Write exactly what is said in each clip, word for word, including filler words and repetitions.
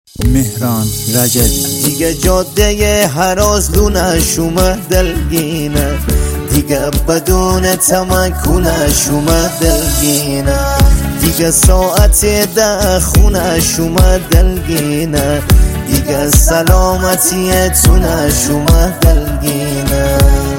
مهران رجبی. دیگه جاده هراز لونش اومد دلگینه، دیگه بدون تمکنش اومد دلگینه، دیگه ساعت ده خونش اومد دلگینه، دیگه سلامتی تونش اومد دلگینه.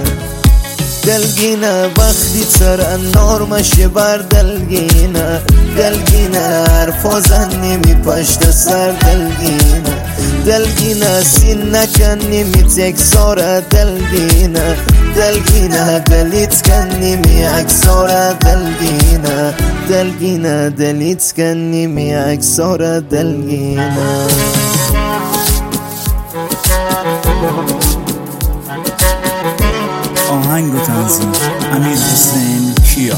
دلگینه وقتی ترنار مشه بر دلگینه، دلگینه حرفا زنی می پشت سر دلگینه، دلگینه سین نکنی می تکساره دلگینه، دلگینه دلیت کنی می اکساره دلگینه، دلگینه دلیت کنی می اکساره دلگینه. آهنگ و تنظیم امیر حسین کیا.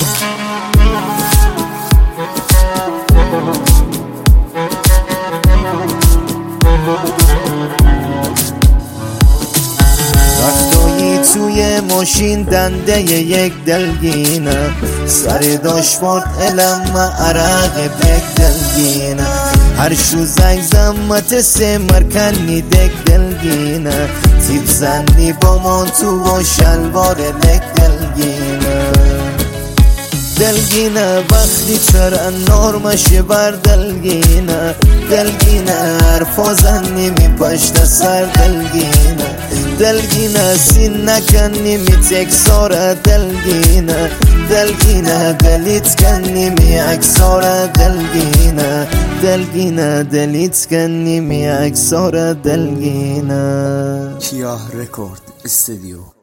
وقتایی توی ماشین دنده یک دلگینه، سر داشبورد علم عرق بک دلگینه، هر شو زنگ زمت سه مرکنی دک دلگینه، تیپ زنی با مانتو و شلوار لک دلگینه. دلگینه وقتی ترنار مشه بر دلگینه، دلگینه حرفا زنی می پشت سر دلگینه، دلگینه سین نکنی می تکساره دلگینه، دلگینه دلیت کنی می اکساره دلگینه، دلگینه دلیت کنی می اکساره دلگینه. کیا رکورد استودیو.